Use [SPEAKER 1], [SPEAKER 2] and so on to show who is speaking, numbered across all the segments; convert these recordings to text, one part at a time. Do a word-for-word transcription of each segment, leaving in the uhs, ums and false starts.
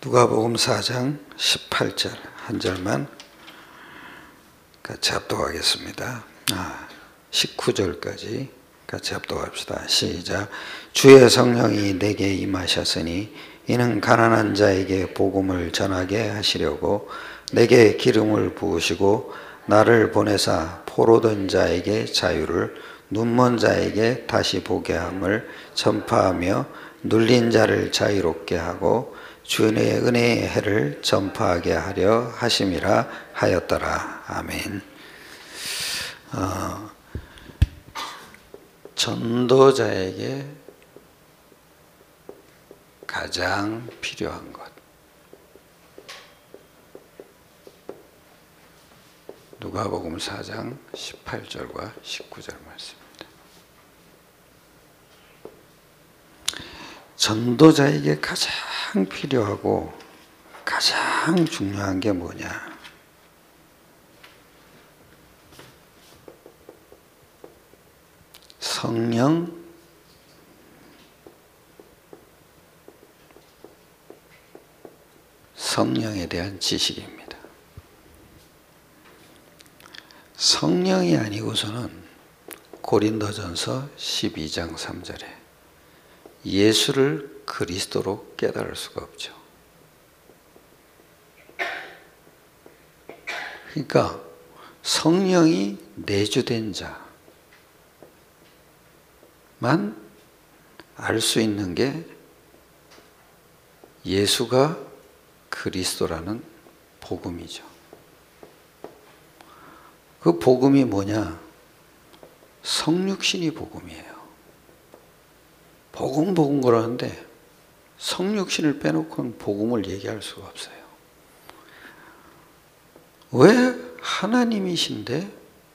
[SPEAKER 1] 누가복음 사 장 십팔 절 한 절만 같이 합독하겠습니다. 아, 십구 절까지 같이 합독합시다. 시작. 주의 성령이 내게 임하셨으니 이는 가난한 자에게 복음을 전하게 하시려고 내게 기름을 부으시고 나를 보내사 포로된 자에게 자유를, 눈먼 자에게 다시 보게 함을 전파하며 눌린 자를 자유롭게 하고 주의 은혜의 해를 전파하게 하려 하심이라 하였더라. 아멘. 어, 전도자에게 가장 필요한 것. 누가복음 사 장 십팔 절과 십구 절 말씀입니다. 전도자에게 가장 필요하고 가장 중요한 게 뭐냐? 성령, 성령에 대한 지식입니다. 성령이 아니고서는 고린도전서 십이 장 삼 절에 예수를 그리스도로 깨달을 수가 없죠. 그러니까 성령이 내주된 자만 알 수 있는 게 예수가 그리스도라는 복음이죠. 그 복음이 뭐냐? 성육신이 복음이에요. 복음 복음 그러는데 성육신을 빼놓고는 복음을 얘기할 수가 없어요. 왜 하나님이신데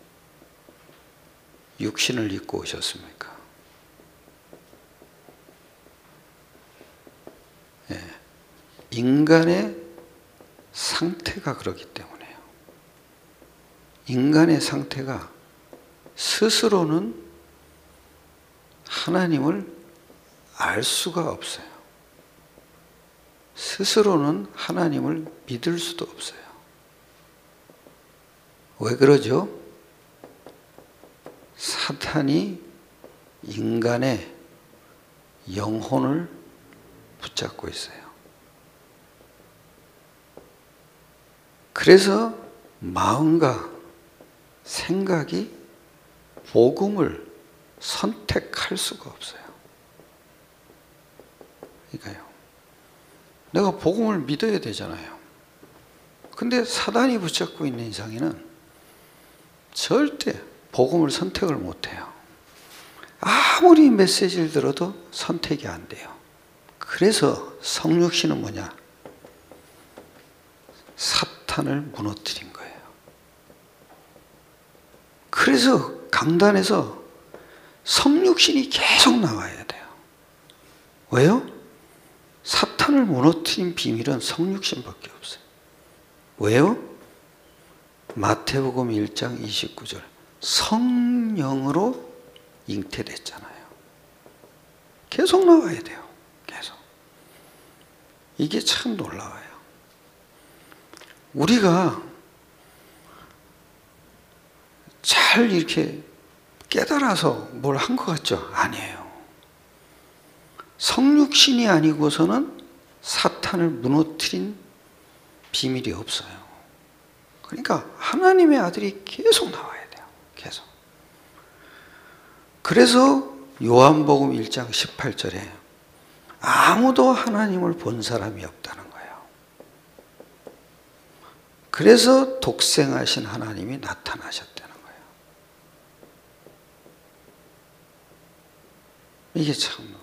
[SPEAKER 1] 육신을 입고 오셨습니까? 예, 인간의 상태가 그렇기 때문에요. 인간의 상태가 스스로는 하나님을 알 수가 없어요. 스스로는 하나님을 믿을 수도 없어요. 왜 그러죠? 사탄이 인간의 영혼을 붙잡고 있어요. 그래서 마음과 생각이 복음을 선택할 수가 없어요. 그러니까요. 내가 복음을 믿어야 되잖아요. 근데 사단이 붙잡고 있는 이상에는 절대 복음을 선택을 못해요. 아무리 메시지를 들어도 선택이 안 돼요. 그래서 성육신은 뭐냐? 사탄을 무너뜨린 거예요. 그래서 강단에서 성육신이 계속 나와야 돼요. 왜요? 사탄을 무너뜨린 비밀은 성육신밖에 없어요. 왜요? 마태복음 일 장 이십구 절 성령으로 잉태됐잖아요. 계속 나와야 돼요. 계속. 이게 참 놀라워요. 우리가 잘 이렇게 깨달아서 뭘 한 것 같죠? 아니에요. 성육신이 아니고서는 사탄을 무너뜨린 비밀이 없어요. 그러니까 하나님의 아들이 계속 나와야 돼요. 계속. 그래서 요한복음 일 장 십팔 절에 아무도 하나님을 본 사람이 없다는 거예요. 그래서 독생하신 하나님이 나타나셨다는 거예요. 이게 참 놀라워요.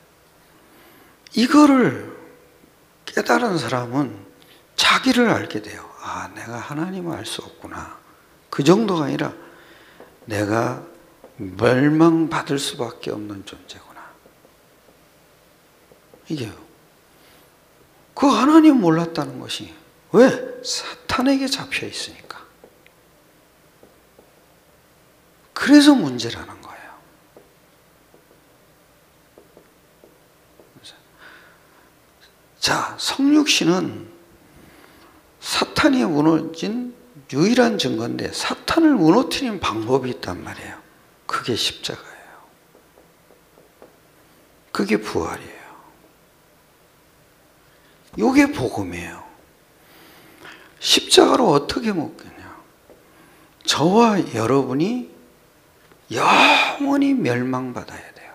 [SPEAKER 1] 이거를 깨달은 사람은 자기를 알게 돼요. 아, 내가 하나님을 알 수 없구나. 그 정도가 아니라 내가 멸망받을 수밖에 없는 존재구나. 이게요. 그 하나님 몰랐다는 것이 왜? 사탄에게 잡혀 있으니까. 그래서 문제라는 거예요. 자, 성육신은 사탄이 무너진 유일한 증거인데 사탄을 무너뜨리는 방법이 있단 말이에요. 그게 십자가예요. 그게 부활이에요. 이게 복음이에요. 십자가로 어떻게 먹겠냐? 저와 여러분이 영원히 멸망받아야 돼요.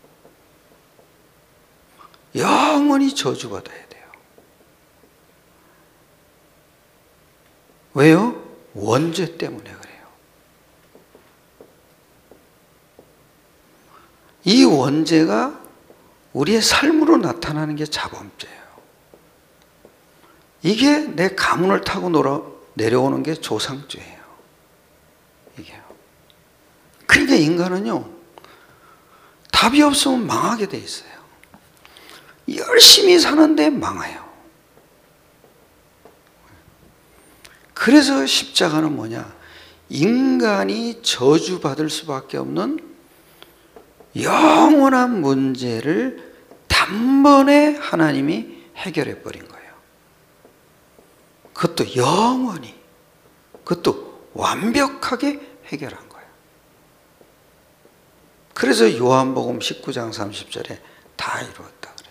[SPEAKER 1] 영원히 저주받아야 돼요. 왜요? 원죄 때문에 그래요. 이 원죄가 우리의 삶으로 나타나는 게 자범죄예요. 이게 내 가문을 타고 놀아, 내려오는 게 조상죄예요. 이게요. 그러니까 인간은요, 답이 없으면 망하게 돼 있어요. 열심히 사는데 망해요. 그래서 십자가는 뭐냐? 인간이 저주받을 수밖에 없는 영원한 문제를 단번에 하나님이 해결해 버린 거예요. 그것도 영원히, 그것도 완벽하게 해결한 거예요. 그래서 요한복음 십구 장 삼십 절에 다 이루었다 그래요.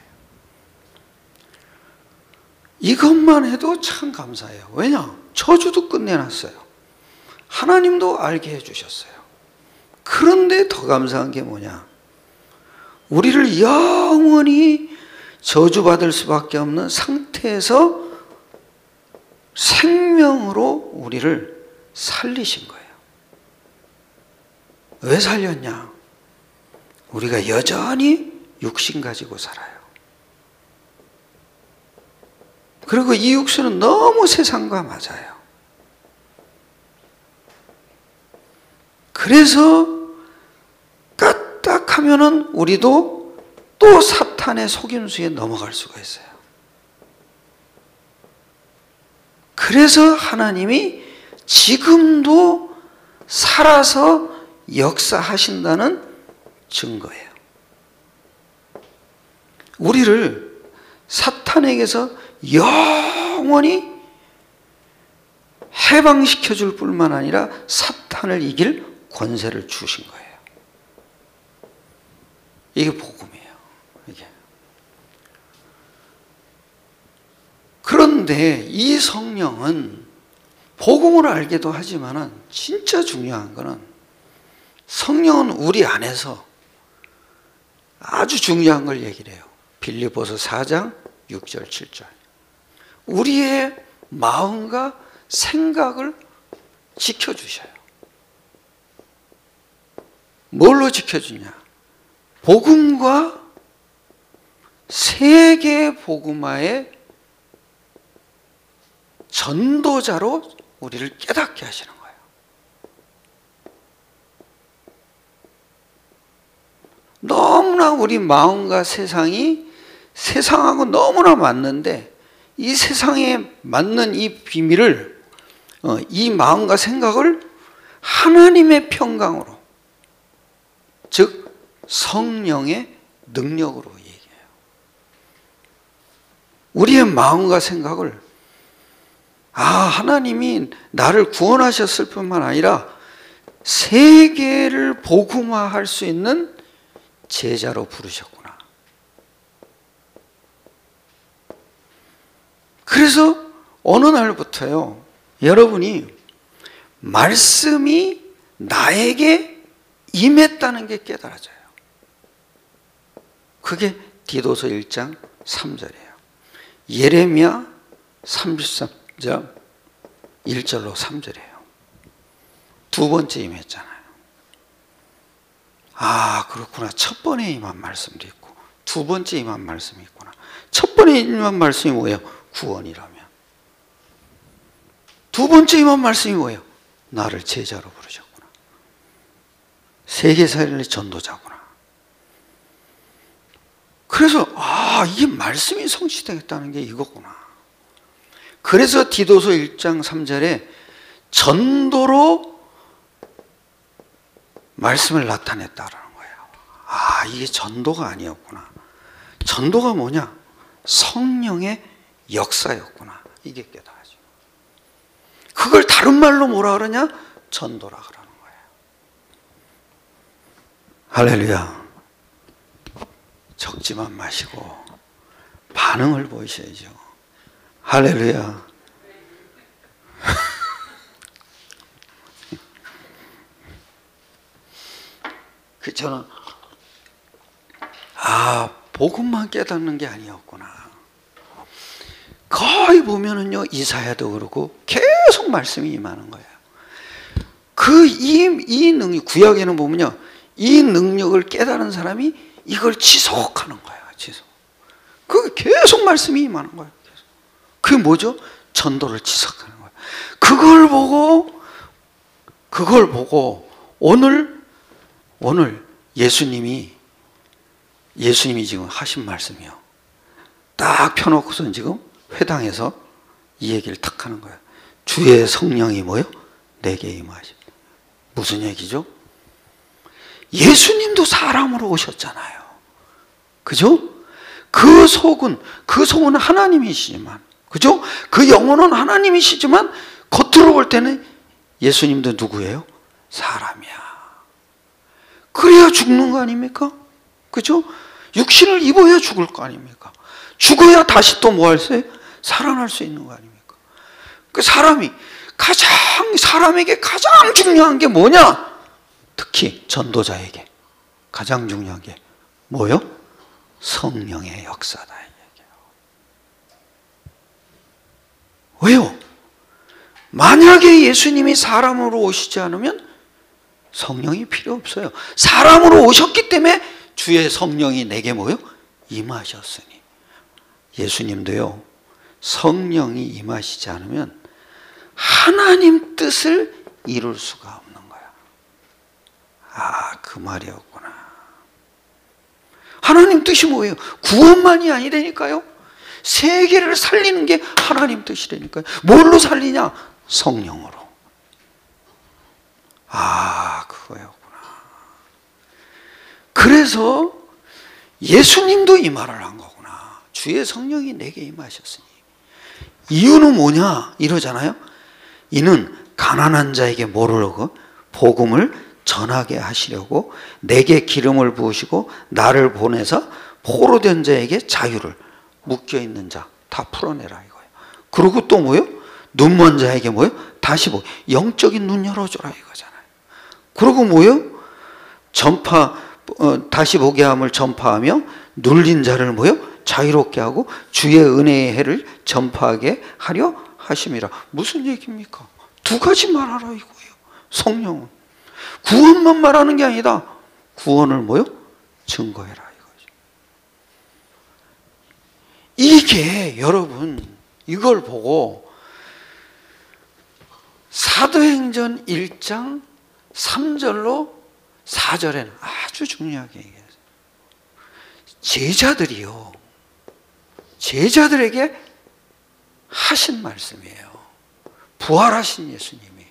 [SPEAKER 1] 이것만 해도 참 감사해요. 왜냐? 저주도 끝내놨어요. 하나님도 알게 해주셨어요. 그런데 더 감사한 게 뭐냐? 우리를 영원히 저주받을 수밖에 없는 상태에서 생명으로 우리를 살리신 거예요. 왜 살렸냐? 우리가 여전히 육신 가지고 살아요. 그리고 이 육신은 너무 세상과 맞아요. 그래서 까딱하면은 우리도 또 사탄의 속임수에 넘어갈 수가 있어요. 그래서 하나님이 지금도 살아서 역사하신다는 증거예요. 우리를 사탄에게서 영원히 해방시켜 줄 뿐만 아니라 사탄을 이길 권세를 주신 거예요. 이게 복음이에요. 이게. 그런데 이 성령은 복음을 알기도 하지만은 진짜 중요한 거는 성령은 우리 안에서 아주 중요한 걸 얘기를 해요. 빌립보서 사 장 육 절 칠 절. 우리의 마음과 생각을 지켜주셔요. 뭘로 지켜주냐? 복음과 세계 복음화의 전도자로 우리를 깨닫게 하시는 거예요. 너무나 우리 마음과 세상이 세상하고 너무나 맞는데 이 세상에 맞는 이 비밀을, 이 마음과 생각을 하나님의 평강으로, 즉 성령의 능력으로 얘기해요. 우리의 마음과 생각을 아, 하나님이 나를 구원하셨을 뿐만 아니라 세계를 복음화할 수 있는 제자로 부르셨구나. 그래서 어느 날부터요, 여러분이 말씀이 나에게 임했다는 게 깨달아져요. 그게 디도서 일 장 삼 절이에요. 예레미야 삼십삼 장 일 절로 삼 절이에요. 두 번째 임했잖아요. 아, 그렇구나. 첫 번에 임한 말씀도 있고 두 번째 임한 말씀이 있구나. 첫 번에 임한 말씀이 뭐예요? 구원이라면. 두 번째 임한 말씀이 뭐예요? 나를 제자로 부르셨구나. 세계사의 전도자구나. 그래서 아, 이게 말씀이 성취되겠다는 게 이거구나. 그래서 디도서 일 장 삼 절에 전도로 말씀을 나타냈다라는 거예요. 아, 이게 전도가 아니었구나. 전도가 뭐냐? 성령의 역사였구나. 이게 깨달아져. 그걸 다른 말로 뭐라 그러냐? 전도라 그러는 거예요. 할렐루야. 적지만 마시고 반응을 보이셔야죠. 할렐루야. 그 저는 아 복음만 깨닫는 게 아니었구나. 거의 보면은요 이사야도 그렇고 계속 말씀이 임하는 거예요. 그 이 이 능력 구약에는 보면요 이 능력을 깨달은 사람이 이걸 지속하는 거예요. 지속. 그 계속 말씀이 임하는 거예요. 계속. 그게 뭐죠? 전도를 지속하는 거예요. 그걸 보고 그걸 보고 오늘 오늘 예수님이 예수님이 지금 하신 말씀이요. 딱 펴놓고선 지금 회당에서 이 얘기를 탁 하는 거예요. 주의 성령이 뭐요? 내게 임하시. 무슨 얘기죠? 예수님도 사람으로 오셨잖아요. 그죠? 그 속은 그 속은 하나님이시지만, 그죠? 그 영혼은 하나님이시지만 겉으로 볼 때는 예수님도 누구예요? 사람이야. 그래야 죽는 거 아닙니까? 그죠? 육신을 입어야 죽을 거 아닙니까? 죽어야 다시 또 뭐 할 수, 살아날 수 있는 거 아닙니까? 그 사람이 가장, 사람에게 가장 중요한 게 뭐냐? 특히 전도자에게 가장 중요한 게 뭐요? 성령의 역사다. 이 얘기예요. 왜요? 만약에 예수님이 사람으로 오시지 않으면 성령이 필요 없어요. 사람으로 오셨기 때문에 주의 성령이 내게 뭐요? 임하셨으니. 예수님도요 성령이 임하시지 않으면 하나님 뜻을 이룰 수가 없는 거야. 아, 그 말이었구나. 하나님 뜻이 뭐예요? 구원만이 아니라니까요. 세계를 살리는 게 하나님 뜻이라니까요. 뭘로 살리냐? 성령으로. 아, 그거였구나. 그래서 예수님도 이 말을 한 거구나. 주의 성령이 내게 임하셨으니. 이유는 뭐냐? 이러잖아요. 이는 가난한 자에게 뭐를 하고 복음을 전하게 하시려고 내게 기름을 부으시고 나를 보내서 포로된 자에게 자유를, 묶여있는 자 다 풀어내라 이거예요. 그리고 또 뭐예요? 눈먼 자에게 뭐예요? 다시 보 영적인 눈 열어줘라 이거잖아요. 그리고 뭐예요? 전파 어, 다시 보게 함을 전파하며 눌린 자를 뭐예요? 자유롭게 하고 주의 은혜의 해를 전파하게 하려 하심이라. 무슨 얘기입니까? 두 가지 말하라 이거예요. 성령은 구원만 말하는 게 아니다. 구원을 뭐요? 증거해라 이거죠. 이게 여러분 이걸 보고 사도행전 일 장 삼 절로 사 절에는 아주 중요하게 얘기해요. 제자들이요. 제자들에게 하신 말씀이에요. 부활하신 예수님이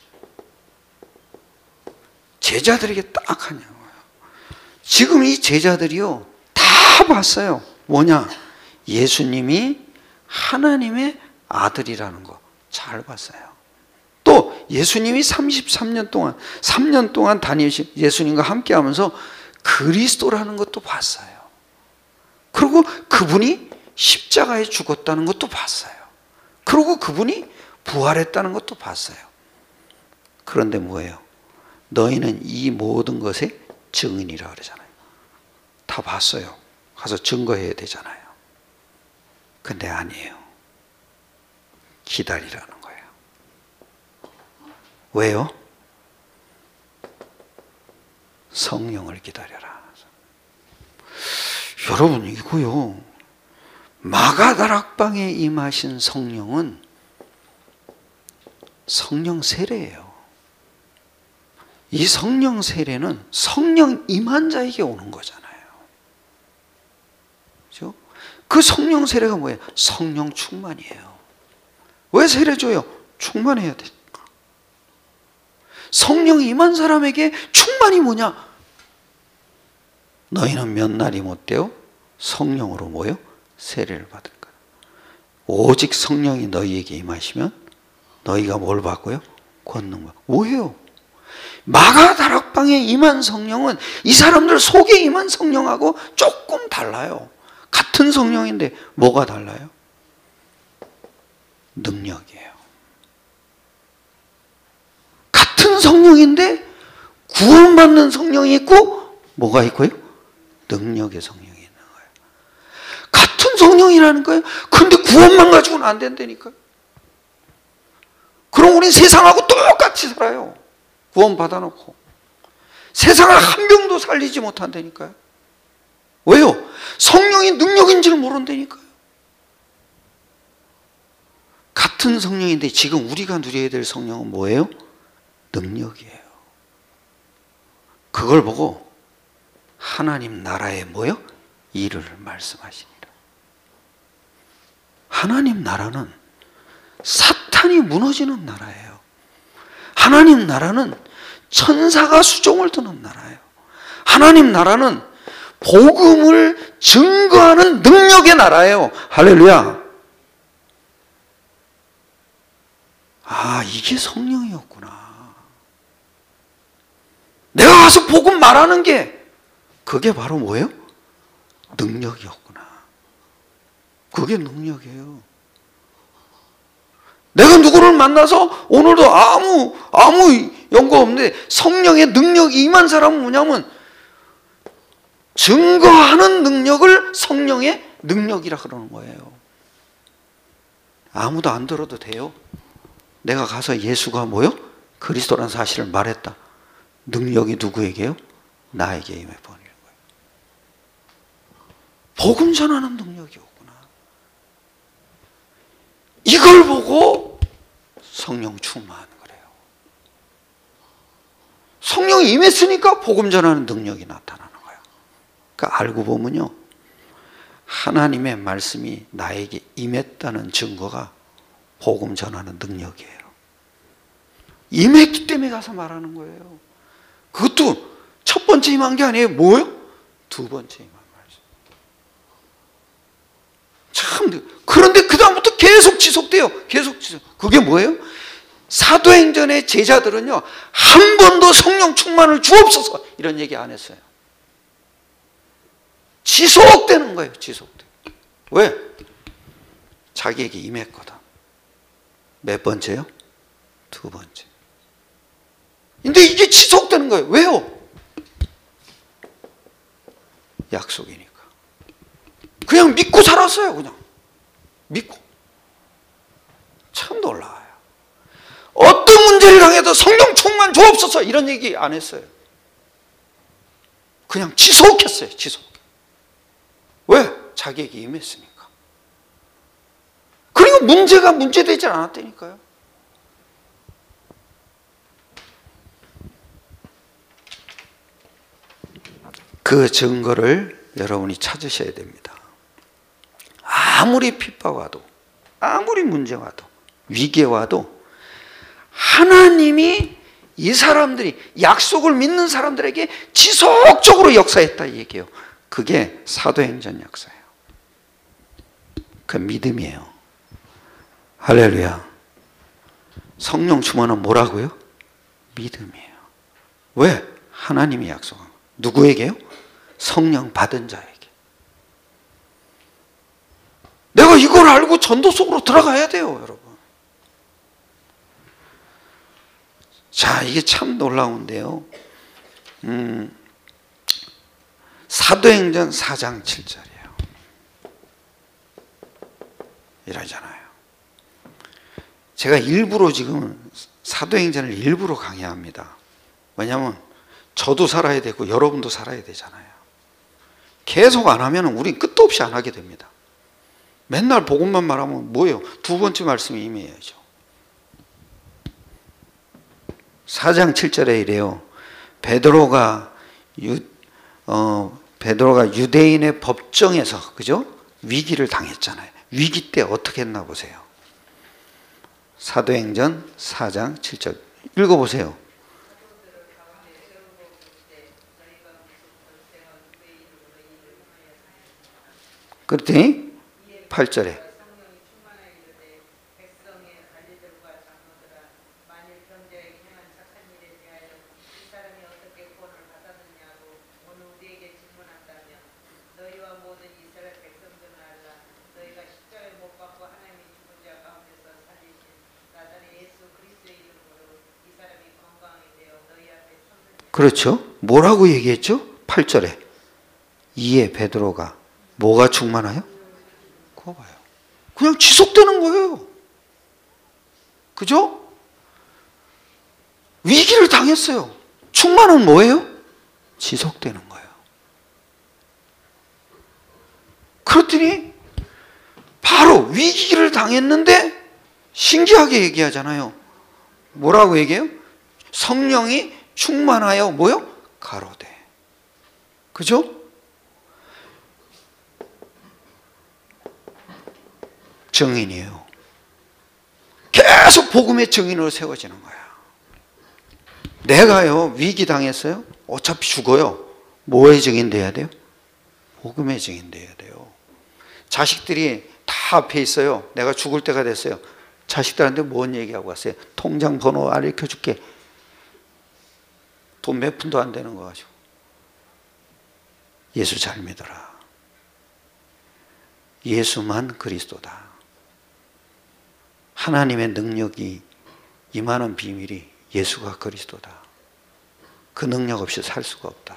[SPEAKER 1] 제자들에게 딱 하냐고요. 지금 이 제자들이요 다 봤어요. 뭐냐? 예수님이 하나님의 아들이라는 거 잘 봤어요. 또 예수님이 삼십삼 년 동안 삼 년 동안 다니신 예수님과 함께 하면서 그리스도라는 것도 봤어요. 그리고 그분이 십자가에 죽었다는 것도 봤어요. 그리고 그분이 부활했다는 것도 봤어요. 그런데 뭐예요? 너희는 이 모든 것의 증인이라 그러잖아요. 다 봤어요. 가서 증거해야 되잖아요. 근데 아니에요. 기다리라는 거예요. 왜요? 성령을 기다려라. 여러분 이거요. 마가다락방에 임하신 성령은 성령 세례예요. 이 성령 세례는 성령 임한 자에게 오는 거잖아요. 그렇죠? 그 성령 세례가 뭐예요? 성령 충만이에요. 왜 세례 줘요? 충만해야 되니까. 성령 임한 사람에게 충만이 뭐냐? 너희는 몇 날이 못되어 성령으로 뭐요? 세례를 받을 거다. 오직 성령이 너희에게 임하시면 너희가 뭘 받고요? 권능 받고. 뭐예요? 마가 다락방에 임한 성령은 이 사람들 속에 임한 성령하고 조금 달라요. 같은 성령인데 뭐가 달라요? 능력이에요. 같은 성령인데 구원받는 성령이 있고 뭐가 있고요? 능력의 성령이 있는 거예요. 같은 성령이라는 거예요. 근데 구원만 가지고는 안 된다니까요. 그럼 우린 세상하고 똑같이 살아요. 구원 받아놓고 세상을 한 명도 살리지 못한다니까요. 왜요? 성령이 능력인 줄 모른다니까요. 같은 성령인데 지금 우리가 누려야 될 성령은 뭐예요? 능력이에요. 그걸 보고 하나님 나라의 뭐요? 일을 말씀하시니라. 하나님 나라는 사탄이 무너지는 나라예요. 하나님 나라는 천사가 수종을 드는 나라예요. 하나님 나라는 복음을 증거하는 능력의 나라예요. 할렐루야. 아, 이게 성령이었구나. 내가 가서 복음 말하는 게 그게 바로 뭐예요? 능력이었구나. 그게 능력이에요. 내가 누구를 만나서 오늘도 아무 아무 연고 없는데 성령의 능력이 임한 사람은 뭐냐면 증거하는 능력을 성령의 능력이라 그러는 거예요. 아무도 안 들어도 돼요. 내가 가서 예수가 뭐요? 그리스도라는 사실을 말했다. 능력이 누구에게요? 나에게 임해 버리는 거예요. 복음 전하는 능력이었구나. 이걸 보고 성령 충만하는 거래요. 성령이 임했으니까 복음 전하는 능력이 나타나는 거예요. 그러니까 알고 보면요, 하나님의 말씀이 나에게 임했다는 증거가 복음 전하는 능력이에요. 임했기 때문에 가서 말하는 거예요. 그것도 첫 번째 임한 게 아니에요. 뭐예요? 두 번째 임한 말씀. 참, 그런데 그 다음부터 계속 지속돼요. 계속 지속. 그게 뭐예요? 사도행전의 제자들은요, 한 번도 성령 충만을 주옵소서 이런 얘기 안 했어요. 지속되는 거예요. 지속돼. 왜? 자기에게 임했거든. 몇 번째요? 두 번째. 근데 이게 지속되는 거예요. 왜요? 약속이니까. 그냥 믿고 살았어요. 그냥 믿고. 참 놀라워요. 어떤 문제를 당해도 성령 충만 주옵소서 이런 얘기 안 했어요. 그냥 지속했어요. 지속. 왜? 자기에게 임했으니까. 그리고 문제가 문제되지 않았다니까요. 그 증거를 여러분이 찾으셔야 됩니다. 아무리 핍박 와도, 아무리 문제 와도, 위기 와도 하나님이 이 사람들이, 약속을 믿는 사람들에게 지속적으로 역사했다 이 얘기예요. 그게 사도행전 역사예요. 그 믿음이에요. 할렐루야. 성령 충만은 뭐라고요? 믿음이에요. 왜? 하나님이 약속한 거. 누구에게요? 성령 받은 자에게. 내가 이걸 알고 전도 속으로 들어가야 돼요, 여러분. 자, 이게 참 놀라운데요. 음, 사도행전 사 장 칠 절이에요. 이러잖아요. 제가 일부러 지금 사도행전을 일부러 강의합니다. 왜냐하면 저도 살아야 되고 여러분도 살아야 되잖아요. 계속 안 하면 우린 끝도 없이 안 하게 됩니다. 맨날 복음만 말하면 뭐예요? 두 번째 말씀이 임해야죠. 사 장 칠 절에 이래요. 베드로가 유, 어, 베드로가 유대인의 법정에서, 그죠? 위기를 당했잖아요. 위기 때 어떻게 했나 보세요. 사도행전 사 장 칠 절 읽어보세요. 그랬더니 팔 절에 그렇죠. 뭐라고 얘기했죠? 팔 절에 이에 베드로가 뭐가 충만하여? 그거 봐요. 그냥 지속되는 거예요. 그죠? 위기를 당했어요. 충만은 뭐예요? 지속되는 거예요. 그랬더니 바로 위기를 당했는데 신기하게 얘기하잖아요. 뭐라고 얘기해요? 성령이 충만하여 뭐요? 가로되. 그죠? 증인이에요. 계속 복음의 증인으로 세워지는 거야. 내가요 위기 당했어요? 어차피 죽어요. 뭐의 증인 돼야 돼요? 복음의 증인 돼야 돼요. 자식들이 다 앞에 있어요. 내가 죽을 때가 됐어요. 자식들한테 뭔 얘기하고 왔어요? 통장 번호 알려줄게. 돈 몇 푼도 안 되는 거 가지고. 예수 잘 믿어라. 예수만 그리스도다. 하나님의 능력이 임하는 비밀이 예수가 그리스도다. 그 능력 없이 살 수가 없다.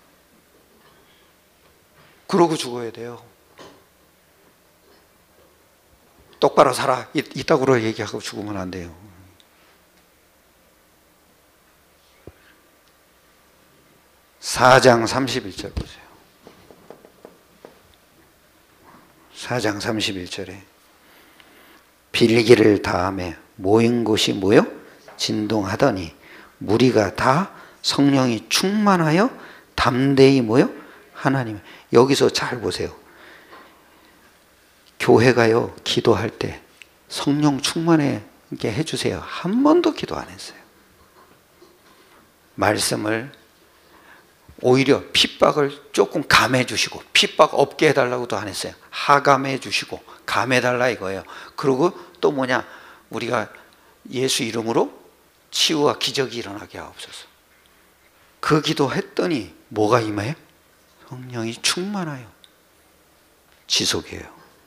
[SPEAKER 1] 그러고 죽어야 돼요. 똑바로 살아. 이따구로 얘기하고 죽으면 안 돼요. 사 장 삼십일 절 보세요. 사 장 삼십일 절에 빌기를 다함에 모인 곳이 뭐요? 진동하더니 무리가 다 성령이 충만하여 담대히 뭐요? 하나님. 여기서 잘 보세요. 교회가요 기도할 때 성령 충만하게 해주세요. 한 번도 기도 안 했어요. 말씀을 오히려 핍박을 조금 감해 주시고, 핍박 없게 해달라고도 안 했어요. 하감해 주시고 감해달라 이거예요. 그리고 또 뭐냐, 우리가 예수 이름으로 치유와 기적이 일어나게 하옵소서. 그 기도했더니 뭐가 임해요? 성령이 충만하여. 지속이에요.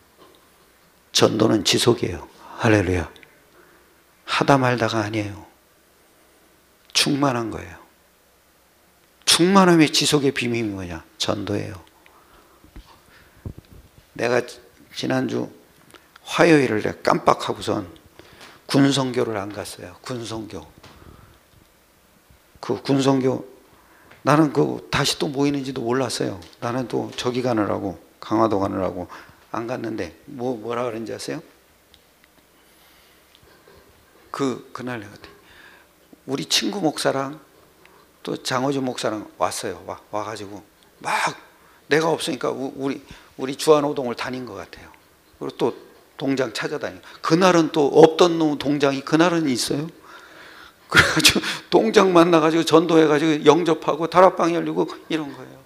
[SPEAKER 1] 전도는 지속이에요. 할렐루야. 하다 말다가 아니에요. 충만한 거예요. 충만함의 지속의 비밀이 뭐냐? 전도예요. 내가 지난주 화요일을 내가 깜빡하고선 군성교를 안 갔어요. 군성교. 그 군성교 나는 그 다시 또 모이는지도 몰랐어요. 나는 또 저기 가느라고, 강화도 가느라고 안 갔는데 뭐 뭐라 그런지 아세요? 그 그날 내가 우리 친구 목사랑 또 장호주 목사랑 왔어요. 와 와가지고 막 내가 없으니까 우리 우리 주한호동을 다닌 것 같아요. 그리고 또 동장 찾아다니고, 그날은 또 없던 놈 동장이 그날은 있어요. 그래가지고 동장 만나가지고 전도해가지고 영접하고 다락방 열리고 이런 거예요.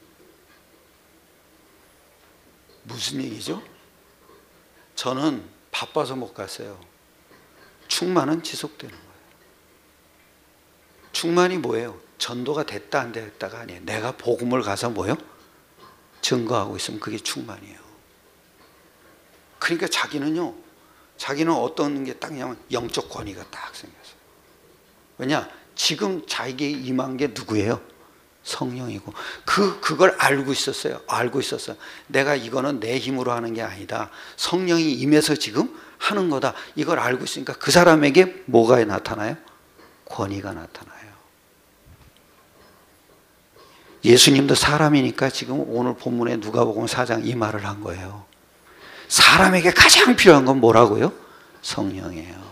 [SPEAKER 1] 무슨 얘기죠? 저는 바빠서 못 갔어요. 충만은 지속되는 거예요. 충만이 뭐예요? 전도가 됐다 안 됐다가 아니에요. 내가 복음을 가서 뭐요? 증거하고 있으면 그게 충만이에요. 그러니까 자기는요, 자기는 어떤 게 딱 그냥 영적 권위가 딱 생겼어요. 왜냐? 지금 자기에게 임한 게 누구예요? 성령이고. 그, 그걸 알고 있었어요. 알고 있었어요. 내가 이거는 내 힘으로 하는 게 아니다. 성령이 임해서 지금 하는 거다. 이걸 알고 있으니까 그 사람에게 뭐가 나타나요? 권위가 나타나요. 예수님도 사람이니까 지금 오늘 본문에 누가복음 사 장 이 말을 한 거예요. 사람에게 가장 필요한 건 뭐라고요? 성령이에요.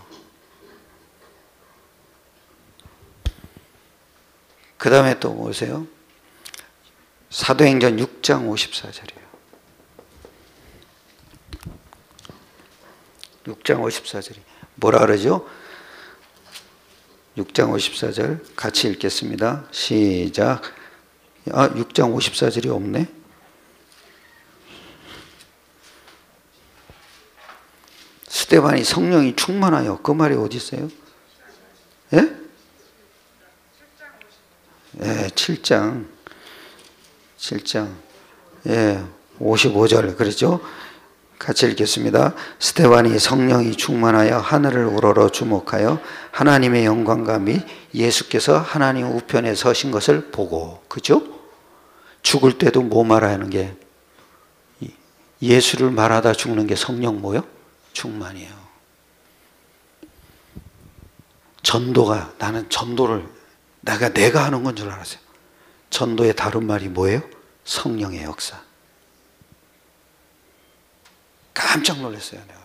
[SPEAKER 1] 그 다음에 또 보세요. 사도행전 육 장 오십사 절이에요. 육 장 오십사 절이 뭐라 그러죠? 육 장 오십사 절 같이 읽겠습니다. 시작. 아, 육 장 오십사 절이 없네. 스데반이 성령이 충만하여, 그 말이 어디 있어요? 예? 예, 칠 장. 칠 장. 예, 오십오 절. 그렇죠? 같이 읽겠습니다. 스데반이 성령이 충만하여 하늘을 우러러 주목하여 하나님의 영광과 및 예수께서 하나님 우편에 서신 것을 보고, 그죠? 죽을 때도 뭐 말하는 게, 예수를 말하다 죽는 게 성령 뭐요? 충만이에요. 전도가, 나는 전도를 내가 내가 하는 건 줄 알았어요. 전도의 다른 말이 뭐예요? 성령의 역사. 깜짝 놀랐어요, 내가.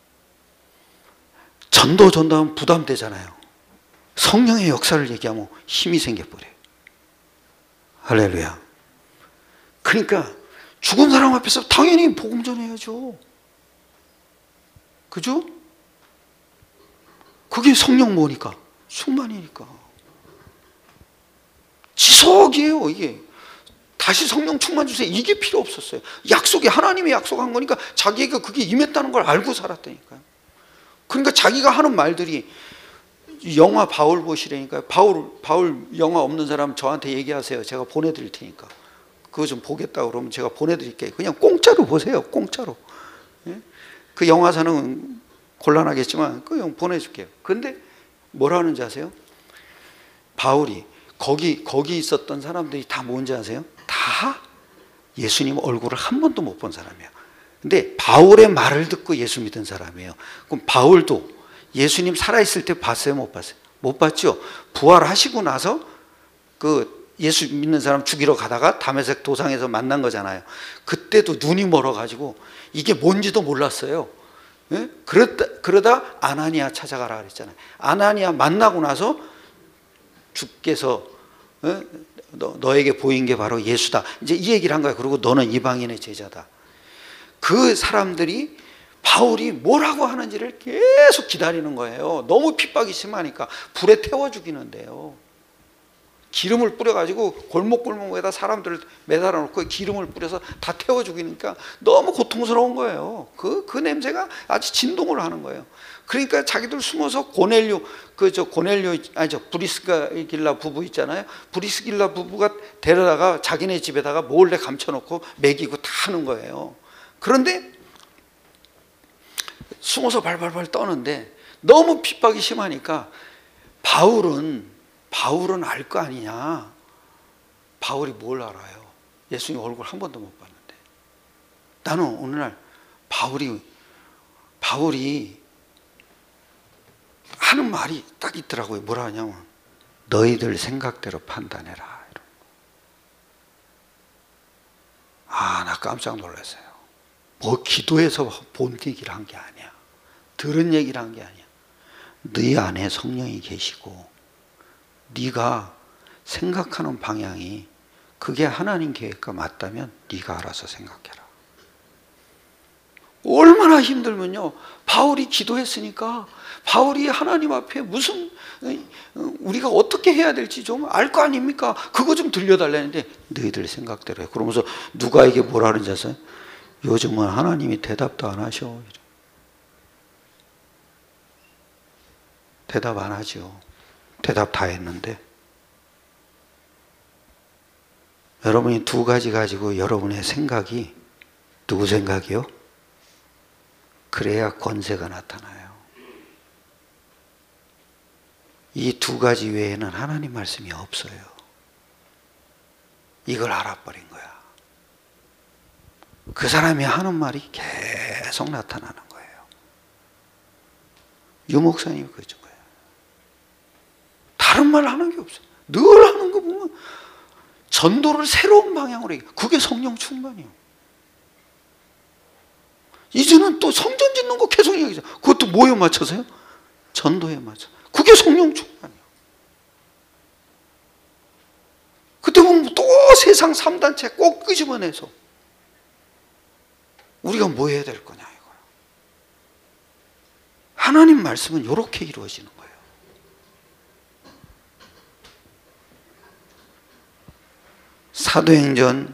[SPEAKER 1] 전도 전도하면 부담되잖아요. 성령의 역사를 얘기하면 힘이 생겨버려요. 할렐루야. 그러니까 죽은 사람 앞에서 당연히 복음 전해야죠. 그죠? 그게 성령 뭐니까? 충만이니까. 지속이에요, 이게. 다시 성령 충만 주세요. 이게 필요 없었어요. 약속이 하나님이 약속한 거니까 자기가 그게 임했다는 걸 알고 살았다니까요. 그러니까 자기가 하는 말들이, 영화 바울 보시라니까요. 바울, 바울 영화 없는 사람 저한테 얘기하세요. 제가 보내드릴 테니까. 그거 좀 보겠다 그러면 제가 보내드릴게요. 그냥 공짜로 보세요. 공짜로. 예? 그 영화사는 곤란하겠지만 그냥 보내줄게요. 근데 뭐라 하는지 아세요? 바울이 거기 거기 있었던 사람들이 다 뭔지 아세요? 다 예수님 얼굴을 한 번도 못 본 사람이에요. 근데 바울의 말을 듣고 예수 믿은 사람이에요. 그럼 바울도 예수님 살아있을 때 봤어요? 못 봤어요? 못 봤죠? 부활하시고 나서 그 예수 믿는 사람 죽이러 가다가 다메섹 도상에서 만난 거잖아요. 그때도 눈이 멀어가지고 이게 뭔지도 몰랐어요. 예? 그러다, 그러다 아나니아 찾아가라 그랬잖아요. 아나니아 만나고 나서 주께서 예? 너, 너에게 보인 게 바로 예수다. 이제 이 얘기를 한 거야. 그리고 너는 이방인의 제자다. 그 사람들이 바울이 뭐라고 하는지를 계속 기다리는 거예요. 너무 핍박이 심하니까 불에 태워 죽이는데요. 기름을 뿌려가지고 골목골목에다 사람들을 매달아 놓고 기름을 뿌려서 다 태워 죽이니까 너무 고통스러운 거예요. 그, 그 냄새가 아주 진동을 하는 거예요. 그러니까 자기들 숨어서 고넬료, 그 저 고넬료, 아니 저 브리스길라 부부 있잖아요. 브리스길라 부부가 데려다가 자기네 집에다가 몰래 감춰놓고 먹이고 다 하는 거예요. 그런데 숨어서 발발발 떠는데 너무 핍박이 심하니까 바울은 바울은 알 거 아니냐. 바울이 뭘 알아요? 예수님 얼굴 한 번도 못 봤는데. 나는 어느 날 바울이 바울이 하는 말이 딱 있더라고요. 뭐라 하냐면 너희들 생각대로 판단해라. 아, 나 깜짝 놀랐어요. 뭐 기도해서 본 얘기를 한 게 아니야. 들은 얘기를 한 게 아니야. 네 안에 성령이 계시고 네가 생각하는 방향이 그게 하나님 계획과 맞다면 네가 알아서 생각해라. 얼마나 힘들면요. 바울이 기도했으니까 바울이 하나님 앞에 무슨 우리가 어떻게 해야 될지 좀 알 거 아닙니까? 그거 좀 들려달라는데 너희들 생각대로 해. 그러면서 누가 이게 뭐라 하는지 아세요? 요즘은 하나님이 대답도 안 하셔. 대답 안 하죠. 대답 다 했는데. 여러분이 두 가지 가지고 여러분의 생각이 누구 생각이요? 그래야 권세가 나타나요. 이 두 가지 외에는 하나님 말씀이 없어요. 이걸 알아버린 거야. 그 사람이 하는 말이 계속 나타나는 거예요. 유 목사님이 그러죠. 다른 말 하는 게 없어요. 늘 하는 거 보면 전도를 새로운 방향으로 얘기해요. 그게 성령 충만이에요. 이제는 또 성전 짓는 거 계속 얘기해요. 그것도 뭐에 맞춰서요? 전도에 맞춰. 그게 성령 충만이에요. 그때 보면 또 세상 삼 단체 꼭 끄집어내서 우리가 뭐 해야 될 거냐 이거예요. 하나님 말씀은 이렇게 이루어지는 거예요. 사도행전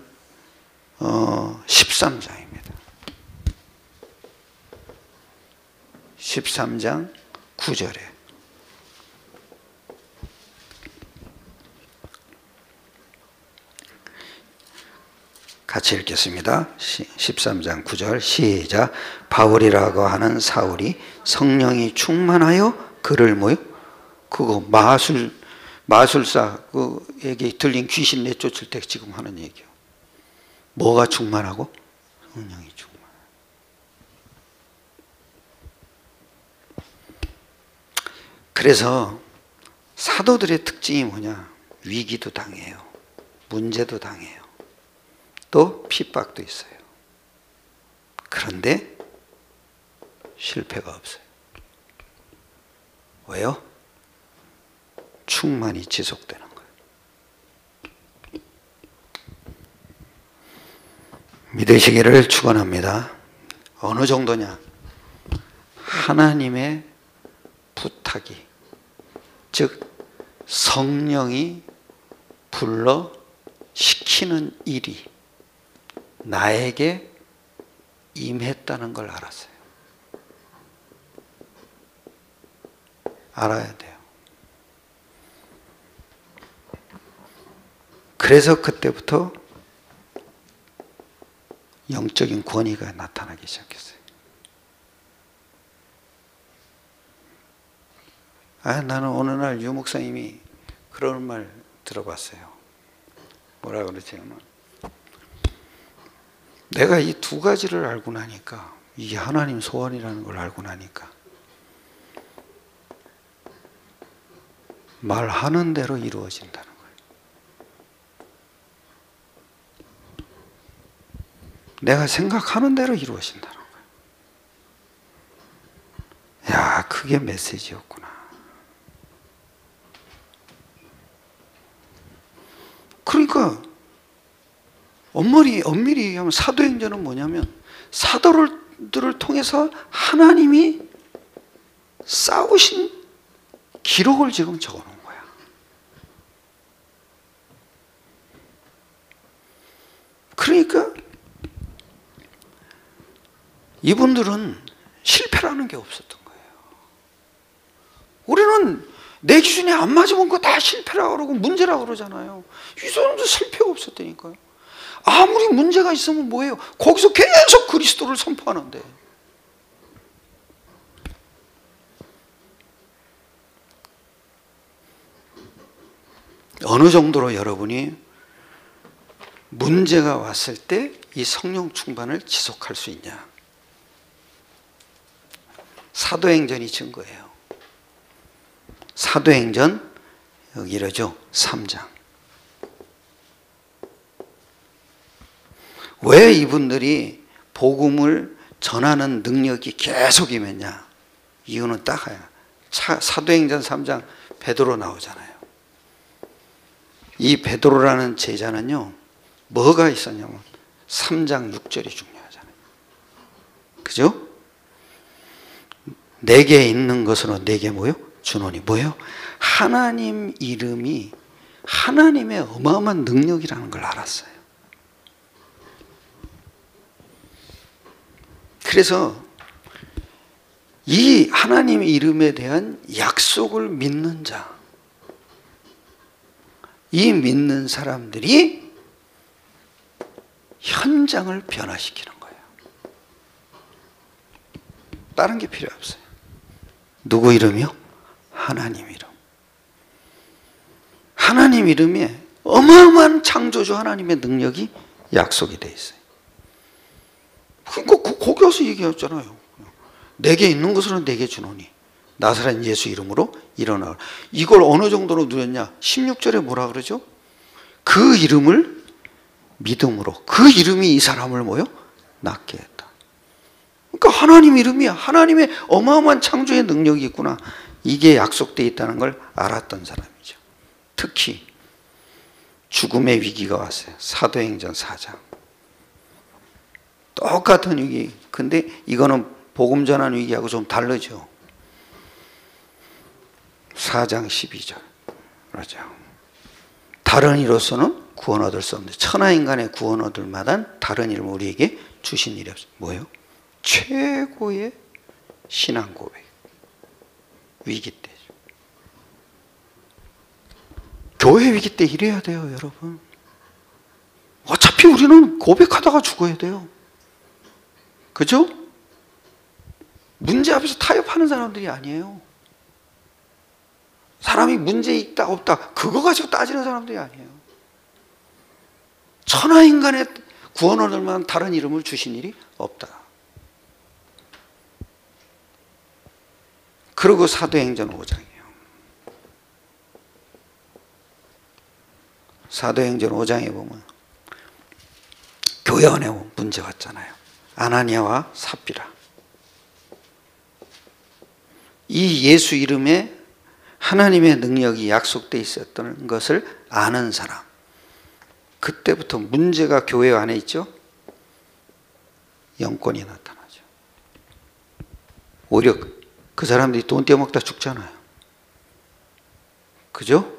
[SPEAKER 1] 어, 십삼 장입니다. 십삼 장 구 절에 같이 읽겠습니다. 십삼 장 구 절 시작. 바울이라고 하는 사울이 성령이 충만하여 그를 뭐요? 그거 마술 마술사 그에게 들린 귀신 내쫓을 때 지금 하는 얘기요. 뭐가 충만하고? 성령이 충만. 그래서 사도들의 특징이 뭐냐? 위기도 당해요. 문제도 당해요. 또 핍박도 있어요. 그런데 실패가 없어요. 왜요? 충만히 지속되는 거예요. 믿으시기를 축원합니다. 어느 정도냐? 하나님의 부탁이, 즉 성령이 불러 시키는 일이 나에게 임했다는 걸 알았어요. 알아야 돼요. 그래서 그때부터 영적인 권위가 나타나기 시작했어요. 아, 나는 어느 날 유 목사님이 그런 말 들어봤어요. 뭐라 그러지? 내가 이 두 가지를 알고 나니까, 이게 하나님 소원이라는 걸 알고 나니까 말하는 대로 이루어진다는 거예요. 내가 생각하는 대로 이루어진다는 거예요. 야, 그게 메시지였구나. 그러니까 엄밀히, 엄밀히 얘기하면 사도행전은 뭐냐면 사도들을 통해서 하나님이 쌓으신 기록을 지금 적어놓은 거야. 그러니까 이분들은 실패라는 게 없었던 거예요. 우리는 내 기준에 안 맞으면 그거 다 실패라고 그러고 문제라고 그러잖아요. 이 사람도 실패가 없었다니까요. 아무리 문제가 있으면 뭐예요? 거기서 계속 그리스도를 선포하는데. 어느 정도로 여러분이 문제가 왔을 때 이 성령 충만을 지속할 수 있냐? 사도행전이 증거예요. 사도행전 여기 이러죠. 삼 장. 왜 이분들이 복음을 전하는 능력이 계속 임했냐? 이유는 딱이야. 사도행전 삼 장 베드로 나오잖아요. 이 베드로라는 제자는요, 뭐가 있었냐면 삼 장 육 절이 중요하잖아요. 그죠? 내게 있는 것으로 내게 뭐요? 주노니 뭐예요? 하나님 이름이 하나님의 어마어마한 능력이라는 걸 알았어요. 그래서 이 하나님 이름에 대한 약속을 믿는 자, 이 믿는 사람들이 현장을 변화시키는 거예요. 다른 게 필요 없어요. 누구 이름이요? 하나님 이름. 하나님 이름에 어마어마한 창조주 하나님의 능력이 약속이 돼 있어요. 그러니까 거기 와서 얘기했잖아요. 내게 있는 것으로 내게 주노니 나사렛 예수 이름으로 일어나라. 이걸 어느 정도로 누렸냐? 십육 절에 뭐라 그러죠? 그 이름을 믿음으로, 그 이름이 이 사람을 뭐요? 낫게 했다. 그러니까 하나님 이름이야. 하나님의 어마어마한 창조의 능력이 있구나. 이게 약속되어 있다는 걸 알았던 사람이죠. 특히 죽음의 위기가 왔어요. 사도행전 사 장. 똑같은 위기. 근데 이거는 복음 전환 위기하고 좀 다르죠. 사 장 십이 절. 그렇죠. 다른 이로서는 구원 얻을 수 없는데 천하 인간의 구원 얻을 만한 다른 이름을 우리에게 주신 일이 없어요. 뭐예요? 최고의 신앙 고백. 위기 때죠. 교회 위기 때 이래야 돼요, 여러분. 어차피 우리는 고백하다가 죽어야 돼요. 그죠? 문제 앞에서 타협하는 사람들이 아니에요. 사람이 문제 있다 없다 그거 가지고 따지는 사람들이 아니에요. 천하인간의 구원을 얻을 만한 다른 이름을 주신 일이 없다. 그리고 사도행전 오 장이에요. 사도행전 오 장에 보면 교회 안에 문제가 있잖아요. 아나니아와 삽비라. 이 예수 이름에 하나님의 능력이 약속되어 있었던 것을 아는 사람. 그때부터 문제가 교회 안에 있죠. 영권이 나타나죠. 오히려 그 사람들이 돈 떼어먹다 죽잖아요. 그죠?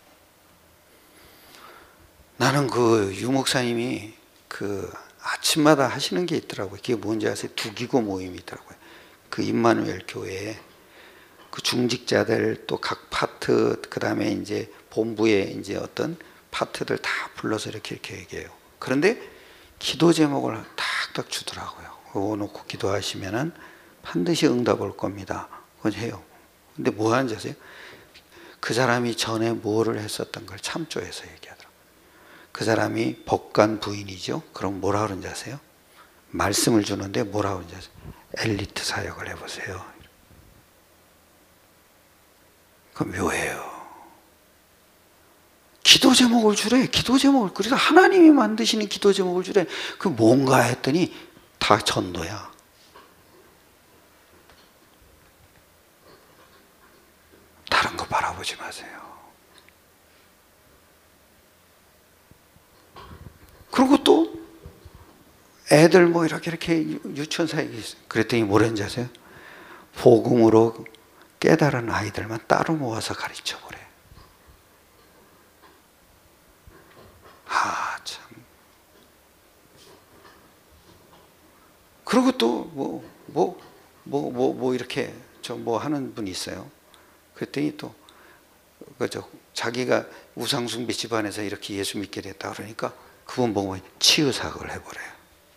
[SPEAKER 1] 나는 그 유목사님이 그 아침마다 하시는 게 있더라고요. 그게 뭔지 아세요? 두기고 모임이 있더라고요. 그 임마누엘 교회에 그 중직자들 또 각 파트 그 다음에 이제 본부에 이제 어떤 파트들 다 불러서 이렇게 이렇게 얘기해요. 그런데 기도 제목을 탁탁 주더라고요. 그거 놓고 기도하시면은 반드시 응답 올 겁니다. 그건 해요. 근데 뭐 하는지 아세요? 그 사람이 전에 뭐를 했었던 걸 참조해서 얘기하더라고요. 그 사람이 법관 부인이죠. 그럼 뭐라 그러는지 아세요? 말씀을 주는데 뭐라 그러는지 아세요? 엘리트 사역을 해보세요. 그럼 묘해요. 기도 제목을 주래. 기도 제목을. 그래서 하나님이 만드시는 기도 제목을 주래. 그 뭔가 했더니 다 전도야. 다른 거 바라보지 마세요. 그리고 또 애들 뭐 이렇게 이렇게 유치원 사역이 있어요. 그랬더니 뭐랬는지 아세요? 복음으로 깨달은 아이들만 따로 모아서 가르쳐 보래. 아, 참. 그리고 또 뭐 뭐 뭐 뭐 뭐 이렇게 저 뭐 하는 분이 있어요. 그랬더니 또 그저 자기가 우상숭배 집안에서 이렇게 예수 믿게 됐다 그러니까 그분 보고 치유사역을 해보래요.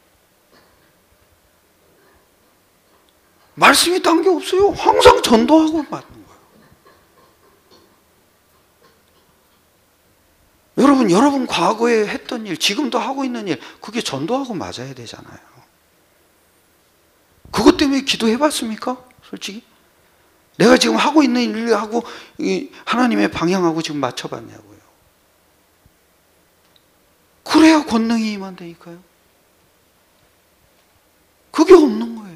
[SPEAKER 1] 말씀이 딴 게 없어요. 항상 전도하고 맞는 거예요. 여러분, 여러분 과거에 했던 일, 지금도 하고 있는 일, 그게 전도하고 맞아야 되잖아요. 그것 때문에 기도해봤습니까? 솔직히? 내가 지금 하고 있는 일하고 하나님의 방향하고 지금 맞춰봤냐고요. 그래야 권능이 임한다니까요. 그게 없는 거예요.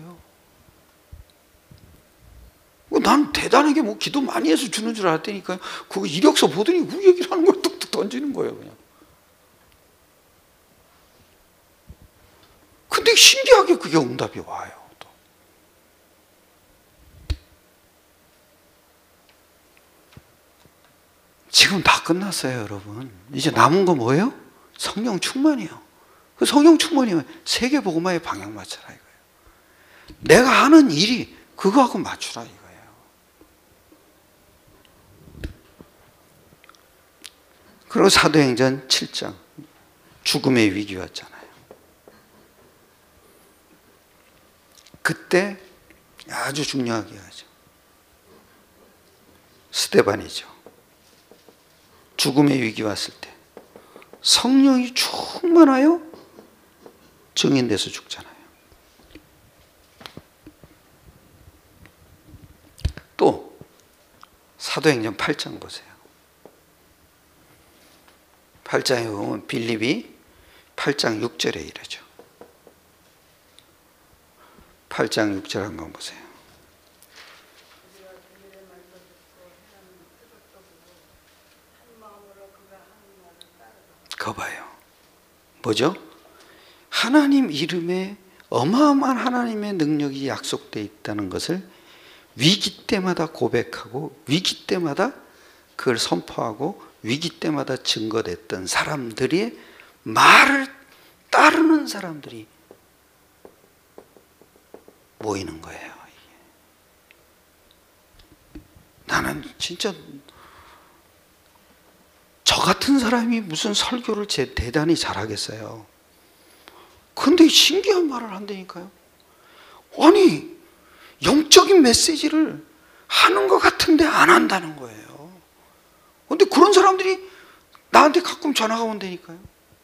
[SPEAKER 1] 난 대단하게 뭐 기도 많이 해서 주는 줄 알았다니까요. 그거 이력서 보더니 그 얘기를 하는 걸 뚝뚝 던지는 거예요, 그냥. 근데 신기하게 그게 응답이 와요, 또. 지금 다 끝났어요, 여러분. 이제 남은 거 뭐예요? 성령 충만이에요. 그 성령 충만이면 세계 복음화의 방향 맞춰라 이거예요. 내가 하는 일이 그거하고 맞추라 이거예요. 그리고 사도행전 칠 장 죽음의 위기 왔잖아요. 그때 아주 중요하게 하죠. 스데반이죠. 죽음의 위기 왔을 때 성령이 충만하여 증인돼서 죽잖아요. 또 사도행전 팔 장 보세요. 팔 장에 보면 빌립이 팔 장 육 절에 이러죠. 팔 장 육 절 한번 보세요. 그거 봐요. 뭐죠? 하나님 이름에 어마어마한 하나님의 능력이 약속되어 있다는 것을 위기 때마다 고백하고 위기 때마다 그걸 선포하고 위기 때마다 증거됐던 사람들이 말을 따르는 사람들이 모이는 거예요. 나는 진짜 저 같은 사람이 무슨 설교를 제 대단히 잘하겠어요. 근데 신기한 말을 한다니까요. 아니, 영적인 메시지를 하는 것 같은데 안 한다는 거예요. 근데 그런 사람들이 나한테 가끔 전화가 온다니까요.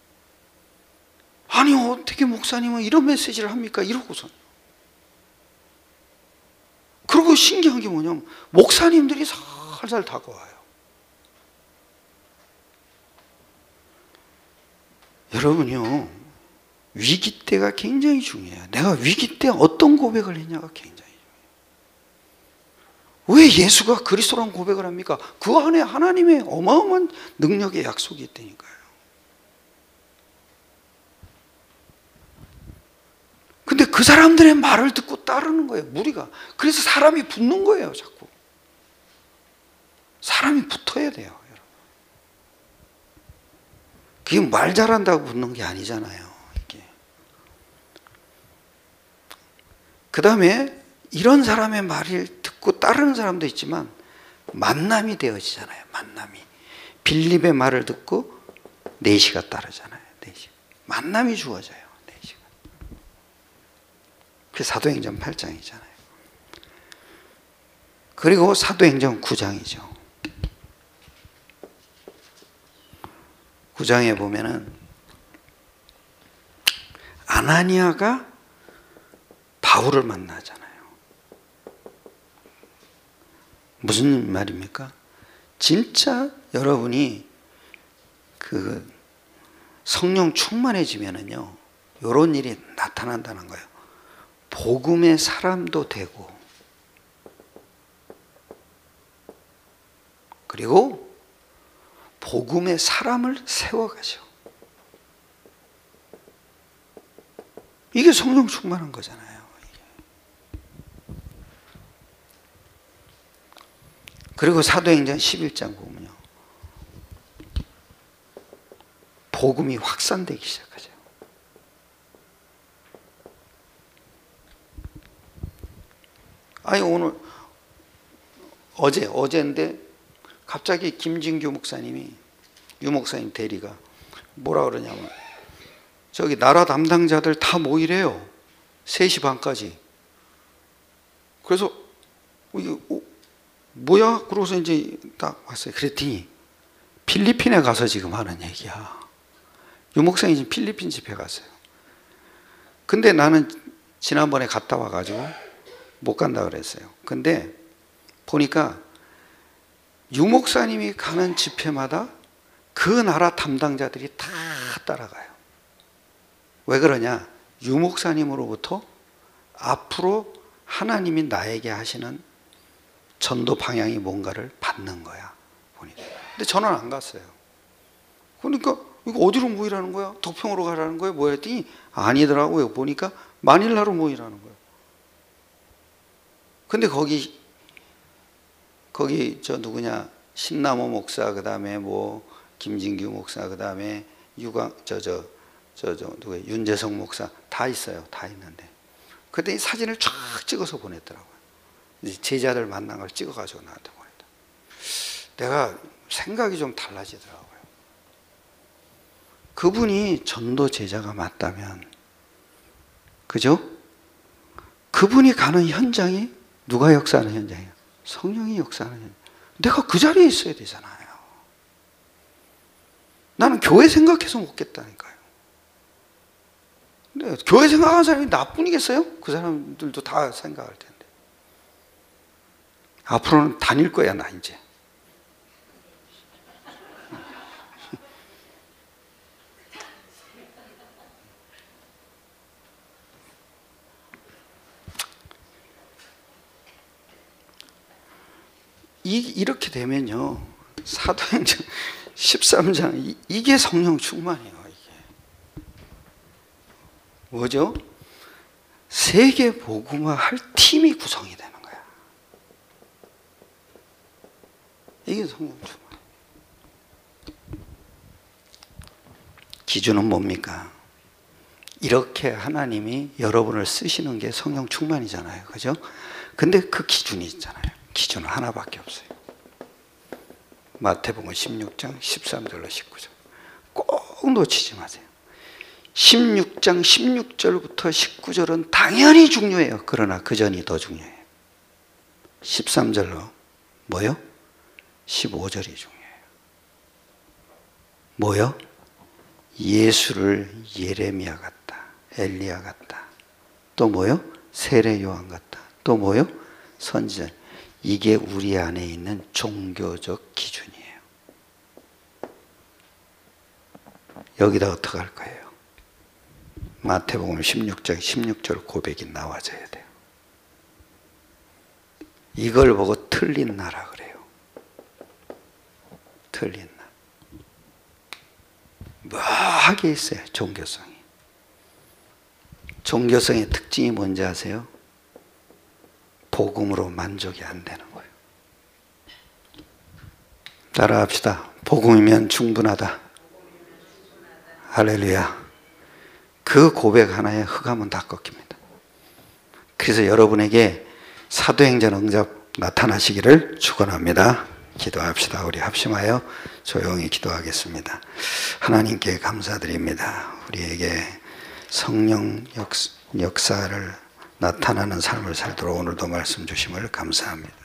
[SPEAKER 1] 아니, 어떻게 목사님은 이런 메시지를 합니까? 이러고서. 그리고 신기한 게 뭐냐면 목사님들이 살살 다가와요. 여러분요, 위기 때가 굉장히 중요해요. 내가 위기 때 어떤 고백을 했냐가 굉장히 중요해요. 왜 예수가 그리스도라는 고백을 합니까? 그 안에 하나님의 어마어마한 능력의 약속이 있다니까요. 근데 그 사람들의 말을 듣고 따르는 거예요, 무리가. 그래서 사람이 붙는 거예요, 자꾸. 사람이 붙어야 돼요, 여러분. 그게 말 잘한다고 붙는 게 아니잖아요, 이게. 그 다음에 이런 사람의 말을 듣고 따르는 사람도 있지만 만남이 되어지잖아요, 만남이. 빌립의 말을 듣고 네시가 따르잖아요, 네시. 만남이 주어져요. 그게 사도행전 팔 장이잖아요. 그리고 사도행전 구 장이죠. 구 장에 보면은 아나니아가 바울을 만나잖아요. 무슨 말입니까? 진짜 여러분이 그 성령 충만해지면은요, 이런 일이 나타난다는 거예요. 복음의 사람도 되고, 그리고 복음의 사람을 세워가죠. 이게 성령 충만한 거잖아요. 그리고 사도행전 십일 장 보면요, 복음이 확산되기 시작하죠. 아니, 오늘, 어제, 어제인데, 갑자기 김진규 목사님이, 유 목사님 대리가 뭐라 그러냐면, 저기 나라 담당자들 다 모이래요. 세 시 반까지. 그래서, 어, 이거, 어, 뭐야? 그러고서 이제 딱 왔어요. 그랬더니, 필리핀에 가서 지금 하는 얘기야. 유 목사님이 지금 필리핀 집회 갔어요. 근데 나는 지난번에 갔다 와가지고, 못 간다 그랬어요. 근데 보니까 유 목사님이 가는 집회마다 그 나라 담당자들이 다 따라가요. 왜 그러냐? 유 목사님으로부터 앞으로 하나님이 나에게 하시는 전도 방향이 뭔가를 받는 거야, 보니까. 근데 저는 안 갔어요. 그러니까 이거 어디로 모이라는 거야? 덕평으로 가라는 거야? 뭐야 했더니 아니더라고요. 보니까 마닐라로 모이라는 거예요. 근데 거기 거기 저 누구냐, 신남호 목사, 그 다음에 뭐 김진규 목사, 그 다음에 유광 저 저 저 저 누구 윤재성 목사 다 있어요. 다 있는데 그때 이 사진을 쫙 찍어서 보냈더라고요. 제자들 만난 걸 찍어가지고 나한테 보냈다. 내가 생각이 좀 달라지더라고요. 그분이 전도 제자가 맞다면, 그죠? 그분이 가는 현장이 누가 역사하는 현장이에요? 성령이 역사하는 현장. 내가 그 자리에 있어야 되잖아요. 나는 교회 생각해서 못 겠다니까요. 근데 교회 생각하는 사람이 나뿐이겠어요? 그 사람들도 다 생각할 텐데. 앞으로는 다닐 거야, 나 이제. 이, 이렇게 되면요, 사도행전 십삼 장, 이, 이게 성령 충만이에요. 이게 뭐죠? 세계 복음화 할 팀이 구성이 되는 거야. 이게 성령 충만. 기준은 뭡니까? 이렇게 하나님이 여러분을 쓰시는 게 성령 충만이잖아요, 그죠? 근데 그 기준이 있잖아요. 기준은 하나밖에 없어요. 마태복음 십육 장 십삼 절로 십구 절. 꼭 놓치지 마세요. 십육 장 십육 절부터 십구 절은 당연히 중요해요. 그러나 그 전이 더 중요해요. 십삼 절로 뭐요? 십오 절이 중요해요. 뭐요? 예수를 예레미야 같다, 엘리야 같다. 또 뭐요? 세례 요한 같다. 또 뭐요? 선지자. 이게 우리 안에 있는 종교적 기준이에요. 여기다 어떻게 할 거예요? 마태복음 십육 장 십육 절 고백이 나와져야 돼요. 이걸 보고 틀린 나라 그래요. 틀린 나라. 뭐하게 있어요, 종교성이. 종교성의 특징이 뭔지 아세요? 복음으로 만족이 안 되는 거예요. 따라합시다. 복음이면 충분하다. 할렐루야. 그 고백 하나에 흑암은 다 꺾입니다. 그래서 여러분에게 사도행전 응답 나타나시기를 축원합니다. 기도합시다. 우리 합심하여 조용히 기도하겠습니다. 하나님께 감사드립니다. 우리에게 성령 역사를 나타나는 삶을 살도록 오늘도 말씀 주심을 감사합니다.